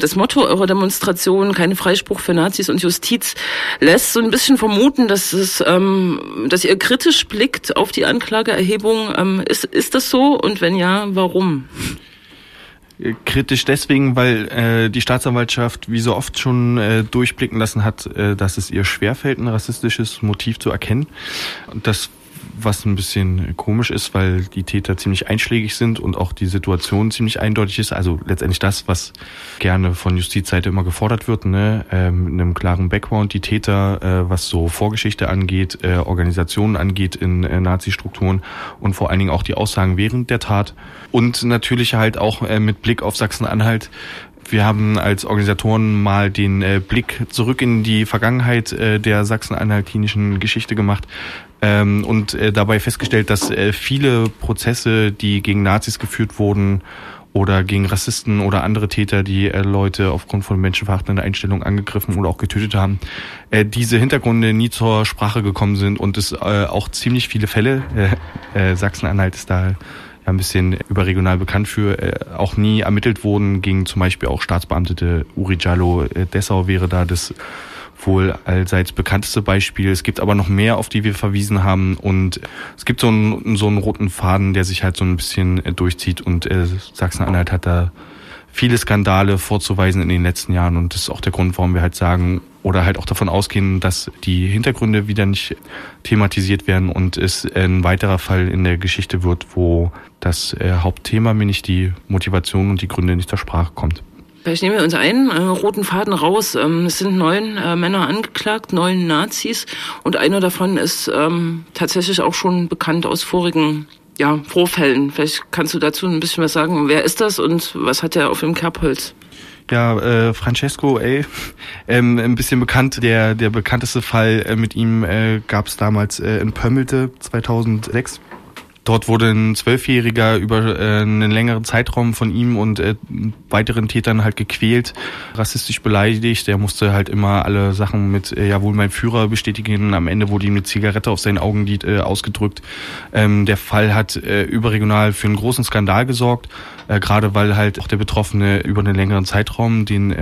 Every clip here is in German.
Das Motto eurer Demonstration, kein Freispruch für Nazis und Justiz, lässt so ein bisschen vermuten, dass ihr kritisch blickt auf die Anklageerhebung. Ist das so? Und wenn ja, warum? Kritisch deswegen, weil die Staatsanwaltschaft wie so oft schon durchblicken lassen hat, dass es ihr schwerfällt, ein rassistisches Motiv zu erkennen. Und das, was ein bisschen komisch ist, weil die Täter ziemlich einschlägig sind und auch die Situation ziemlich eindeutig ist. Also letztendlich das, was gerne von Justizseite immer gefordert wird, ne? Mit einem klaren Background. Die Täter, was so Vorgeschichte angeht, Organisationen angeht in Nazi-Strukturen und vor allen Dingen auch die Aussagen während der Tat. Und natürlich halt auch mit Blick auf Sachsen-Anhalt. Wir haben als Organisatoren mal den Blick zurück in die Vergangenheit der sachsen-anhaltinischen Geschichte gemacht und dabei festgestellt, dass viele Prozesse, die gegen Nazis geführt wurden oder gegen Rassisten oder andere Täter, die Leute aufgrund von menschenverachtender Einstellung angegriffen oder auch getötet haben, diese Hintergründe nie zur Sprache gekommen sind und es auch ziemlich viele Fälle, Sachsen-Anhalt ist da ein bisschen überregional bekannt für, auch nie ermittelt wurden gegen zum Beispiel auch Staatsbeamtete. Uri Jallo, Dessau wäre da das wohl allseits bekannteste Beispiel. Es gibt aber noch mehr, auf die wir verwiesen haben und es gibt so einen roten Faden, der sich halt so ein bisschen durchzieht und Sachsen-Anhalt hat da viele Skandale vorzuweisen in den letzten Jahren und das ist auch der Grund, warum wir halt sagen oder halt auch davon ausgehen, dass die Hintergründe wieder nicht thematisiert werden und es ein weiterer Fall in der Geschichte wird, wo das Hauptthema, nämlich die Motivation und die Gründe nicht zur Sprache kommt. Vielleicht nehmen wir uns einen roten Faden raus. Es sind 9 Männer angeklagt, 9 Nazis und einer davon ist tatsächlich auch schon bekannt aus vorigen Vorfällen. Vielleicht kannst du dazu ein bisschen was sagen. Wer ist das und was hat er auf dem Kerbholz? Ja, Francesco ein bisschen bekannt. Der bekannteste Fall mit ihm gab es damals in Pömmelte 2006. Dort wurde ein 12-Jähriger über einen längeren Zeitraum von ihm und weiteren Tätern halt gequält, rassistisch beleidigt. Er musste halt immer alle Sachen mit jawohl mein Führer bestätigen. Am Ende wurde ihm eine Zigarette auf sein Augenlid ausgedrückt. Der Fall hat überregional für einen großen Skandal gesorgt, gerade weil halt auch der Betroffene über einen längeren Zeitraum den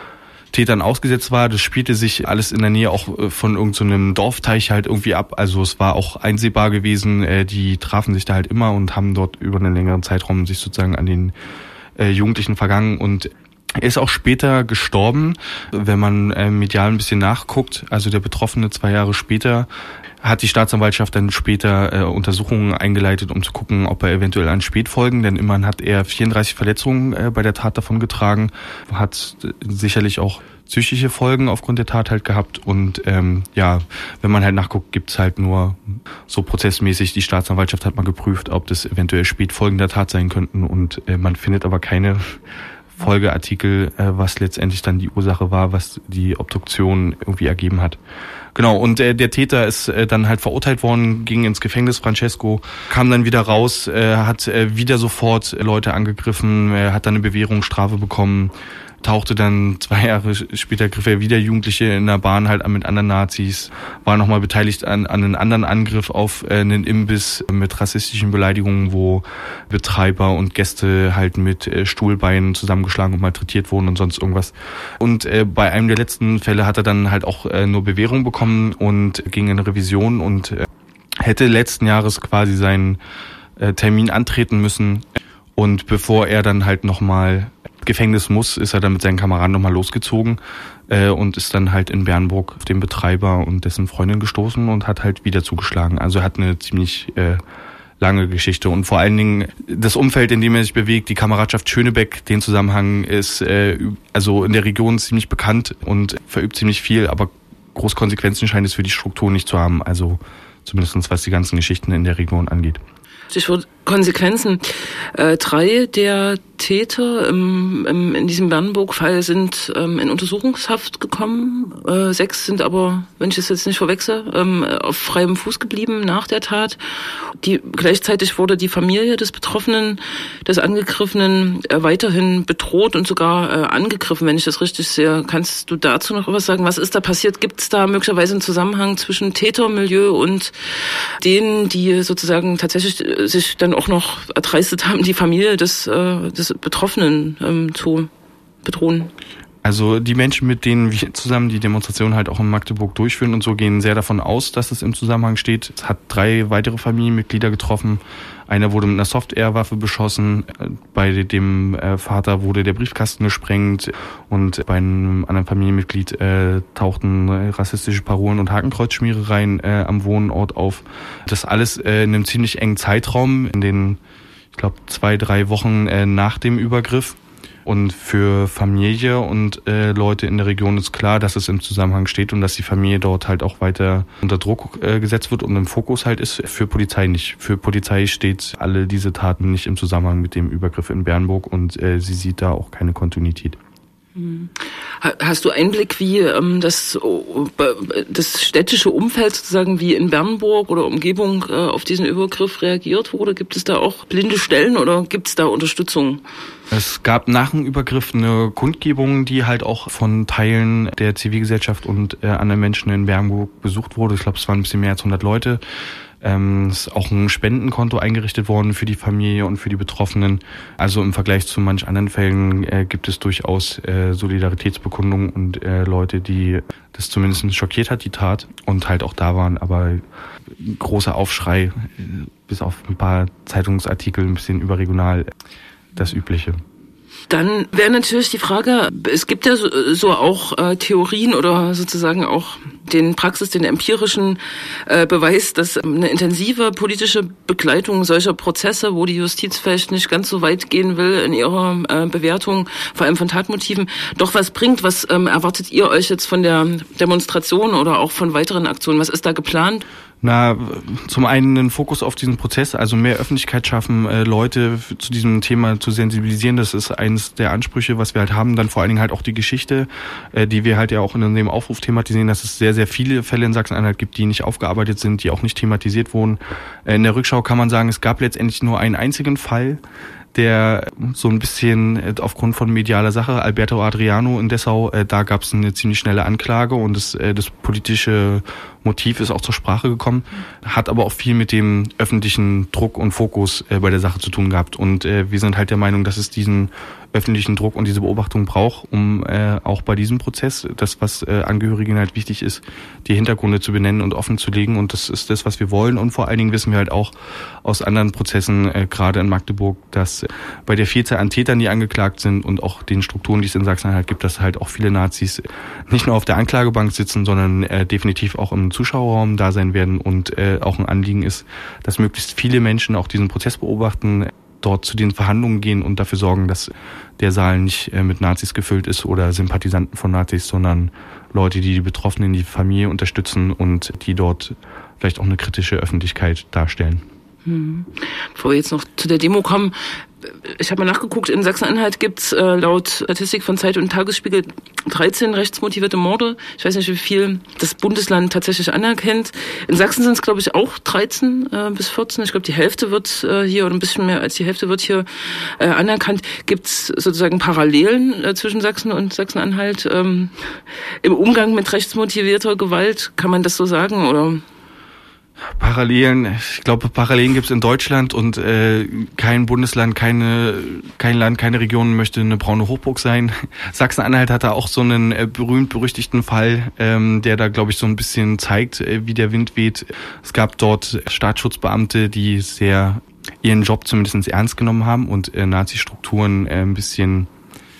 Tätern ausgesetzt war. Das spielte sich alles in der Nähe auch von irgendeinem Dorfteich halt irgendwie ab. Also es war auch einsehbar gewesen. Die trafen sich da halt immer und haben dort über einen längeren Zeitraum sich sozusagen an den Jugendlichen vergangen. Und er ist auch später gestorben, wenn man medial ein bisschen nachguckt. Also der Betroffene 2 Jahre später hat die Staatsanwaltschaft dann später Untersuchungen eingeleitet, um zu gucken, ob er eventuell an Spätfolgen, denn immerhin hat er 34 Verletzungen bei der Tat davon getragen, hat sicherlich auch psychische Folgen aufgrund der Tat halt gehabt und wenn man halt nachguckt, gibt's halt nur so prozessmäßig, die Staatsanwaltschaft hat mal geprüft, ob das eventuell Spätfolgen der Tat sein könnten und man findet aber keine Folgeartikel, was letztendlich dann die Ursache war, was die Obduktion irgendwie ergeben hat. Genau, und der Täter ist dann halt verurteilt worden, ging ins Gefängnis, Francesco, kam dann wieder raus, hat wieder sofort Leute angegriffen, hat dann eine Bewährungsstrafe bekommen, tauchte dann 2 Jahre später, griff er wieder Jugendliche in der Bahn halt an mit anderen Nazis, war nochmal beteiligt an einem anderen Angriff auf einen Imbiss mit rassistischen Beleidigungen, wo Betreiber und Gäste halt mit Stuhlbeinen zusammengeschlagen und malträtiert wurden und sonst irgendwas. Und bei einem der letzten Fälle hat er dann halt auch nur Bewährung bekommen und ging in Revision und hätte letzten Jahres quasi seinen Termin antreten müssen. Und bevor er dann halt nochmal Gefängnis muss, ist er dann mit seinen Kameraden nochmal losgezogen und ist dann halt in Bernburg auf den Betreiber und dessen Freundin gestoßen und hat halt wieder zugeschlagen. Also er hat eine ziemlich lange Geschichte und vor allen Dingen das Umfeld, in dem er sich bewegt, die Kameradschaft Schönebeck, den Zusammenhang ist also in der Region ziemlich bekannt und verübt ziemlich viel, aber große Konsequenzen scheint es für die Struktur nicht zu haben, also zumindest was die ganzen Geschichten in der Region angeht. Stichwort Konsequenzen. 3 der Täter in diesem Bernburg-Fall sind in Untersuchungshaft gekommen. 6 sind aber, wenn ich es jetzt nicht verwechsel, auf freiem Fuß geblieben nach der Tat. Gleichzeitig wurde die Familie des Betroffenen, des Angegriffenen, weiterhin bedroht und sogar angegriffen, wenn ich das richtig sehe. Kannst du dazu noch was sagen? Was ist da passiert? Gibt es da möglicherweise einen Zusammenhang zwischen Tätermilieu und denen, die sozusagen tatsächlich sich dann auch noch erdreistet haben, die Familie des Betroffenen zu bedrohen? Also die Menschen, mit denen wir zusammen die Demonstration halt auch in Magdeburg durchführen und so, gehen sehr davon aus, dass es im Zusammenhang steht. Es hat 3 weitere Familienmitglieder getroffen. Einer wurde mit einer Soft-Air-Waffe beschossen. Bei dem Vater wurde der Briefkasten gesprengt. Und bei einem anderen Familienmitglied tauchten rassistische Parolen und Hakenkreuzschmierereien am Wohnort auf. Das alles in einem ziemlich engen Zeitraum, in den, ich glaube, 2-3 Wochen nach dem Übergriff. Und für Familie und Leute in der Region ist klar, dass es im Zusammenhang steht und dass die Familie dort halt auch weiter unter Druck gesetzt wird und im Fokus halt ist. Für Polizei nicht. Für Polizei steht alle diese Taten nicht im Zusammenhang mit dem Übergriff in Bernburg und sie sieht da auch keine Kontinuität. Hast du Einblick, wie das städtische Umfeld sozusagen wie in Bernburg oder Umgebung auf diesen Übergriff reagiert wurde? Gibt es da auch blinde Stellen oder gibt es da Unterstützung? Es gab nach dem Übergriff eine Kundgebung, die halt auch von Teilen der Zivilgesellschaft und anderen Menschen in Bernburg besucht wurde. Ich glaube, es waren ein bisschen mehr als 100 Leute. Es ist auch ein Spendenkonto eingerichtet worden für die Familie und für die Betroffenen. Also im Vergleich zu manch anderen Fällen gibt es durchaus Solidaritätsbekundungen und Leute, die das zumindest schockiert hat, die Tat, und halt auch da waren. Aber großer Aufschrei, bis auf ein paar Zeitungsartikel, ein bisschen überregional, das Übliche. Dann wäre natürlich die Frage, es gibt ja so auch Theorien oder sozusagen auch den empirischen Beweis, dass eine intensive politische Begleitung solcher Prozesse, wo die Justiz vielleicht nicht ganz so weit gehen will in ihrer Bewertung, vor allem von Tatmotiven, doch was bringt. Was erwartet ihr euch jetzt von der Demonstration oder auch von weiteren Aktionen? Was ist da geplant? Na, zum einen einen Fokus auf diesen Prozess, also mehr Öffentlichkeit schaffen, Leute zu diesem Thema zu sensibilisieren. Das ist eines der Ansprüche, was wir halt haben. Dann vor allen Dingen halt auch die Geschichte, die wir halt ja auch in dem Aufruf thematisieren, dass es sehr, sehr viele Fälle in Sachsen-Anhalt gibt, die nicht aufgearbeitet sind, die auch nicht thematisiert wurden. In der Rückschau kann man sagen, es gab letztendlich nur einen einzigen Fall, der so ein bisschen aufgrund von medialer Sache, Alberto Adriano in Dessau, da gab es eine ziemlich schnelle Anklage und das politische Motiv ist auch zur Sprache gekommen, hat aber auch viel mit dem öffentlichen Druck und Fokus bei der Sache zu tun gehabt. Und wir sind halt der Meinung, dass es diesen öffentlichen Druck und diese Beobachtung braucht, um auch bei diesem Prozess, das, was Angehörigen halt wichtig ist, die Hintergründe zu benennen und offen zu legen. Und das ist das, was wir wollen. Und vor allen Dingen wissen wir halt auch aus anderen Prozessen, gerade in Magdeburg, dass bei der Vielzahl an Tätern, die angeklagt sind und auch den Strukturen, die es in Sachsen-Anhalt gibt, dass halt auch viele Nazis nicht nur auf der Anklagebank sitzen, sondern definitiv auch im Zuschauerraum da sein werden. Und auch ein Anliegen ist, dass möglichst viele Menschen auch diesen Prozess beobachten, dort zu den Verhandlungen gehen und dafür sorgen, dass der Saal nicht mit Nazis gefüllt ist oder Sympathisanten von Nazis, sondern Leute, die die Betroffenen, die Familie unterstützen und die dort vielleicht auch eine kritische Öffentlichkeit darstellen. Bevor wir jetzt noch zu der Demo kommen, ich habe mal nachgeguckt, in Sachsen-Anhalt gibt's laut Statistik von Zeit und Tagesspiegel 13 rechtsmotivierte Morde. Ich weiß nicht, wie viel das Bundesland tatsächlich anerkennt. In Sachsen sind es, glaube ich, auch 13 bis 14. Ich glaube, die Hälfte wird hier, oder ein bisschen mehr als die Hälfte wird hier anerkannt. Gibt's sozusagen Parallelen zwischen Sachsen und Sachsen-Anhalt im Umgang mit rechtsmotivierter Gewalt? Kann man das so sagen, oder? Parallelen, ich glaube, Parallelen gibt es in Deutschland und kein Bundesland, kein Land, keine Region möchte eine braune Hochburg sein. Sachsen-Anhalt hat da auch so einen berühmt-berüchtigten Fall, der da, glaube ich, so ein bisschen zeigt, wie der Wind weht. Es gab dort Staatsschutzbeamte, die sehr ihren Job zumindest ernst genommen haben und Nazi-Strukturen ein bisschen,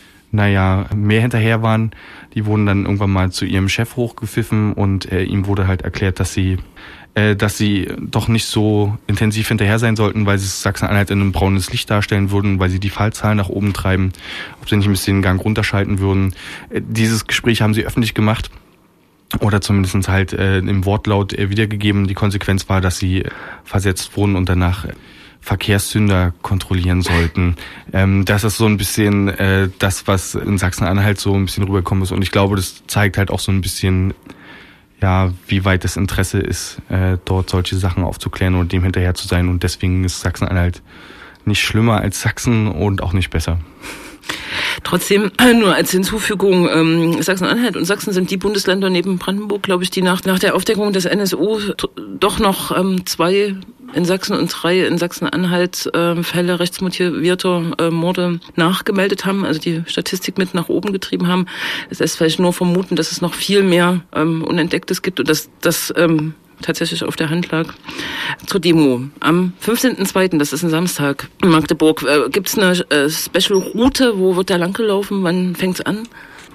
mehr hinterher waren. Die wurden dann irgendwann mal zu ihrem Chef hochgepfiffen und ihm wurde halt erklärt, dass sie doch nicht so intensiv hinterher sein sollten, weil sie Sachsen-Anhalt in einem braunes Licht darstellen würden, weil sie die Fallzahlen nach oben treiben, ob sie nicht ein bisschen den Gang runterschalten würden. Dieses Gespräch haben sie öffentlich gemacht oder zumindest halt im Wortlaut wiedergegeben. Die Konsequenz war, dass sie versetzt wurden und danach Verkehrssünder kontrollieren sollten. Das ist so ein bisschen das, was in Sachsen-Anhalt so ein bisschen rübergekommen ist. Und ich glaube, das zeigt halt auch so ein bisschen, wie weit das Interesse ist, dort solche Sachen aufzuklären und dem hinterher zu sein. Und deswegen ist Sachsen-Anhalt nicht schlimmer als Sachsen und auch nicht besser. Trotzdem, nur als Hinzufügung, Sachsen-Anhalt und Sachsen sind die Bundesländer neben Brandenburg, glaube ich, die nach der Aufdeckung des NSU doch noch 2 in Sachsen und 3 in Sachsen-Anhalt Fälle rechtsmotivierter Morde nachgemeldet haben, also die Statistik mit nach oben getrieben haben. Das lässt vielleicht nur vermuten, dass es noch viel mehr Unentdecktes gibt und dass das tatsächlich auf der Hand lag. Zur Demo. Am 15.02., das ist ein Samstag, in Magdeburg, gibt es eine Special-Route, wo wird da langgelaufen, wann fängt's an?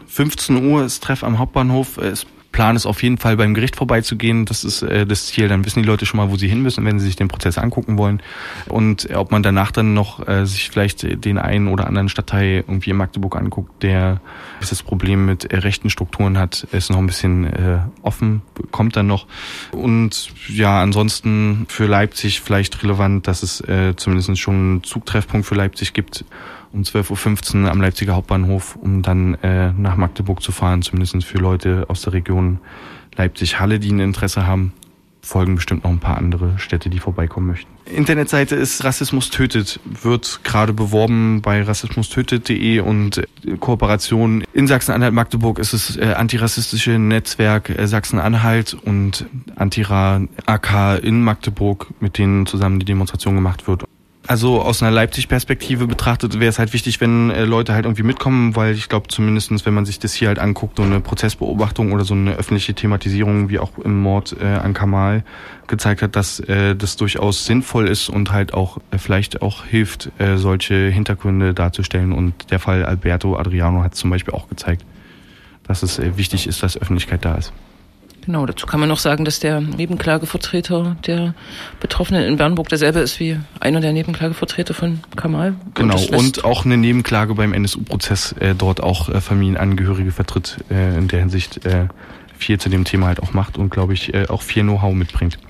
15 Uhr ist Treff am Hauptbahnhof. Plan ist auf jeden Fall beim Gericht vorbeizugehen. Das ist das Ziel. Dann wissen die Leute schon mal, wo sie hin müssen, wenn sie sich den Prozess angucken wollen. Und ob man danach dann noch sich vielleicht den einen oder anderen Stadtteil irgendwie in Magdeburg anguckt, der das Problem mit rechten Strukturen hat, ist noch ein bisschen offen, kommt dann noch. Und ja, ansonsten für Leipzig vielleicht relevant, dass es zumindest schon einen Zugtreffpunkt für Leipzig gibt, um 12.15 Uhr am Leipziger Hauptbahnhof, um dann nach Magdeburg zu fahren, zumindest für Leute aus der Region Leipzig-Halle, die ein Interesse haben. Folgen bestimmt noch ein paar andere Städte, die vorbeikommen möchten. Internetseite ist Rassismus tötet, wird gerade beworben bei rassismustötet.de und Kooperation in Sachsen-Anhalt, Magdeburg ist es antirassistische Netzwerk Sachsen-Anhalt und Antira AK in Magdeburg, mit denen zusammen die Demonstration gemacht wird. Also aus einer Leipzig-Perspektive betrachtet wäre es halt wichtig, wenn Leute halt irgendwie mitkommen, weil ich glaube zumindestens, wenn man sich das hier halt anguckt, so eine Prozessbeobachtung oder so eine öffentliche Thematisierung wie auch im Mord an Kamal gezeigt hat, dass das durchaus sinnvoll ist und halt auch vielleicht auch hilft, solche Hintergründe darzustellen. Und der Fall Alberto Adriano hat zum Beispiel auch gezeigt, dass es wichtig ist, dass Öffentlichkeit da ist. Genau, dazu kann man noch sagen, dass der Nebenklagevertreter der Betroffenen in Bernburg derselbe ist wie einer der Nebenklagevertreter von Kamal. Genau, und auch eine Nebenklage beim NSU-Prozess dort auch Familienangehörige vertritt, in der Hinsicht viel zu dem Thema halt auch macht und, glaube ich, auch viel Know-how mitbringt.